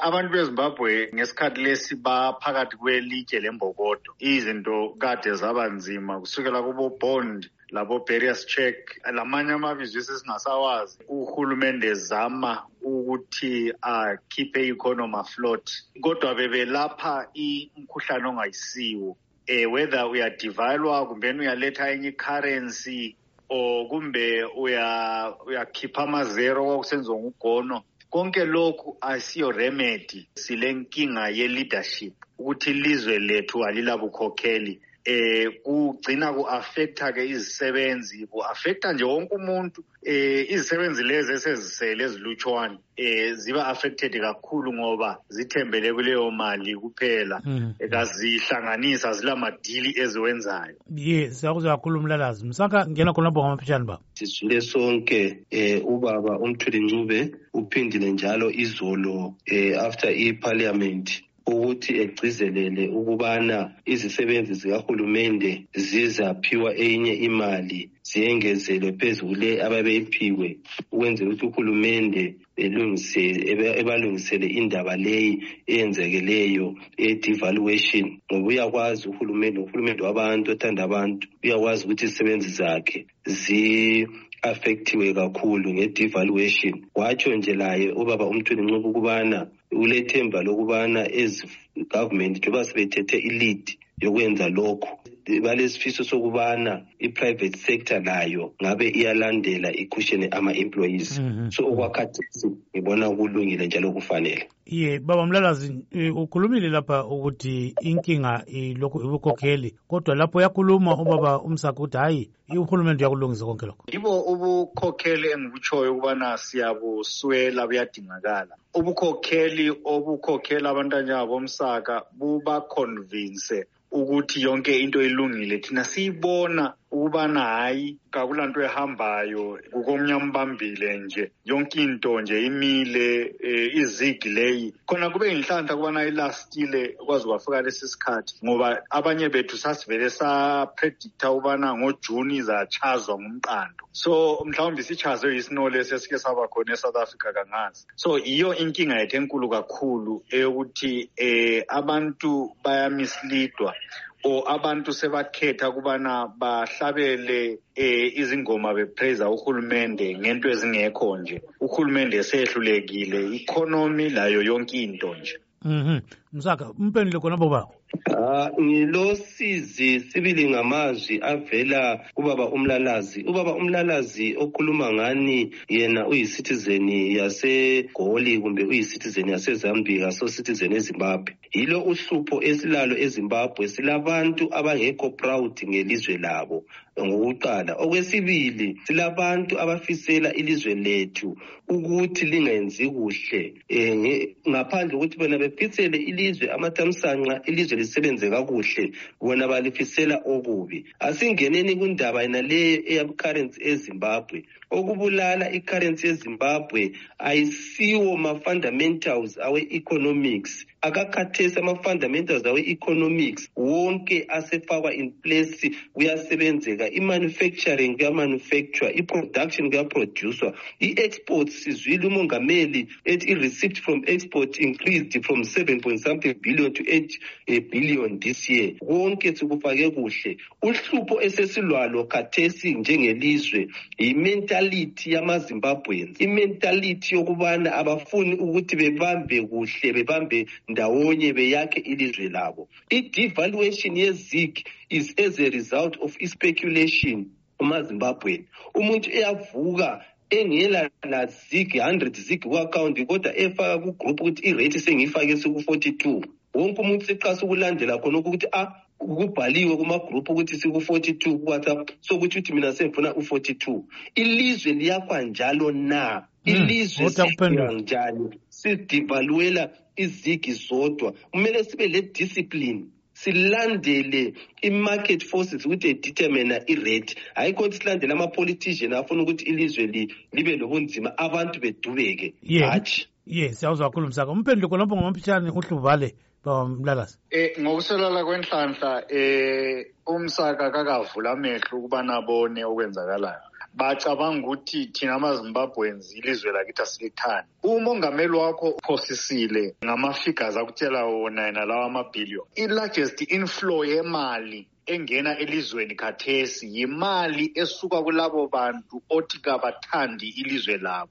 abantu beZimbabwe ngesikhathi lesi baphakathi kwelitshe lembokodo. Izinto kade zaba nzima kusukela kubo Bond labo Barriers Check lamanye amabizo esingasawazi. Uhulumende zama ukuthi akhiphe i-economy afloat, kodwa bebelapha umkhuhlane ongayisiwo. Whether uyadevalwa kumbe uyaletha enye currency o kumbe uyakhipha amazero kwakusenziwa ngugono, konke lokhu asiyo remedy. Silenkinga ye-leadership ukuthi ilizwe lethu alilabukhokheli. Kugcina ku-affecta-ke izisebenzi, ku-affecta nje wonke umuntu. Izisebenzi lezi esezisele ezilutshwane ziba affected kakhulu ngoba zithembele kuleyo mali kuphela. Kazihlanganisa zilamadili eziwenzayo. Siyakuzwa kakhulu Mlalazi. Msaka ngena khona bonga amapheshana ba. Sizwile sonke ubaba uMthuli Ncube uphindile njalo izolo after iParliament ukuthi egcizelele ukubana izisebenzi zikahulumende zizaphiwa enye imali ziyengezelwe phezulu le ababeyiphiwe ukwenzela ukuthi uhulumende ebalungisele indaba leyi eyenzekeleyo devaluation. Ngoba uyakwazi uhulumende wabantu othanda abantu, uyakwazi ukuthi izisebenzi zakhe affectiwe kakhulu nge-devaluation. Watsho nje laye ubaba uMthuli Ncube ukubana ulethemba lokubana government njengoba sebethethe i-lead yokwenza lokhu, balesifiso sokubana i-private sector nayo ngabe iyalandela ikushene ama-employees. So okwakhathesi ngibona kulungile njalo kufanele. Baba Mlalazi, ukhulumile lapha ukuthi inkinga lokhu ibukhokheli, kodwa lapho yakhuluma ubaba uMsaka ukuthi hayi uhulumende uyakulungisa konke lokho. Yibo ubukhokheli engikutshoyo ukubana siyabuswela buyadingakala. Ubukhokheli obukhokhela abantwana bomsaka buba convince ukuthi yonke into ilungile. Thina siyibona ukubana hayi kakulanto ehambayo kukomnyama bambile nje, yonke into nje imile. Izigi leyi khona kube inhlanhla kubana ilastile kwazi kwafika lesi sikhathi, ngoba abanye bethu sasivele sapredicta ubana ngoJuni izachazwa ngumqando. So mhlawumbe sichazwe yisinole sesike saba khona eSouth Africa kangazi. So iyo inkinga yethu enkulu kakhulu eyokuthi abantu bayamisleadwa abantu sebakhetha kubana bahlabele izingoma bepraise uhulumende ngento ezingekho nje. Uhulumende esehlulekile, economy layo yonke into nje. Msaka umphendule khona baba. Ngilosizi sibili ngamazwi avela kubaba uMlalazi. Ubaba uMlalazi okhuluma ngani yena uyicitizen yaseGoli kumbe uyicitizen yaseZambia, so citizen eZimbabwe. Yilo uhlupho esilalo eZimbabwe, silabantu abangekho proud ngelizwe labo ngokuqala. Okwesibili, silabantu abafisela ilizwe lethu ukuthi lingenzi kuhle, ngaphandle ukuthi bona befisele ilizwe amathamsanqa ilizwe lisebenze kakuhle, bona balifisela okubi. Asingeneni kundaba yena leyo eyabcurrency eZimbabwe. Okubulala icurrency eZimbabwe ayisiwo ma-fundamentals awe-economics. Akakhathesi ama-fundamentals awe-economics wonke asefakwa in place, kuyasebenzeka. I-manufacturing kuyamanufacture, i-production kuyaproducwa, i-exports sizwile umongameli ethi i-receipt from export increased from 7 billion to 8 billion this year. Wonke sikufake kuhle. Uhlupho esesilwalo khathesi njengelizwe i-mentality yamaZimbabweans, i-mentality yokubana abafuni ukuthi bebambe kuhle, bebambe ndawonye beyakhe ilizwe labo. I-devaluation ye-ZiG is as a result of speculation umaZimbabwe. Umuntu eyavuka engela na ZiG 100 ZiG ku-account kodwa efaka ku-group ukuthi i-rate sengiyifake siku-42. Wonke umuntu seqasa ukulandela khona ukuthi kubhaliwe kuma-group ukuthi siku-42 ku-WhatsApp, sokuthi uthi mina sengifuna u-42. Ilizwe liyakhwa njalo na? Ilizwe siya njani? Sidivaluela izigi zodwa. Kumele sibe le discipline, silandele i-market forces ukuthi determine i-rate. Ayikho ukuthi silandele ama-politician afuna ukuthi ilizwe libe lobunzima abantu bedubeke. Hatshi. Siyawuzwa kakhulu Msaka. Umphendule khonapho ngamaphishane uhluvale baba Mlalazi. Ngokusolala kwenhlanhla uMsaka kakavula amehlo ukubana abone okwenzakalayo. bacabanga ukuthi thina amaZimbabweans ilizwe lakithi asilithandi. Umongameli wakho uphosisile ngama-figures akutshela wona yena lawa amabhillion. I-largest inflow yemali engena elizweni khathesi yimali esuka kulabo bantu othi kabathandi ilizwe labo.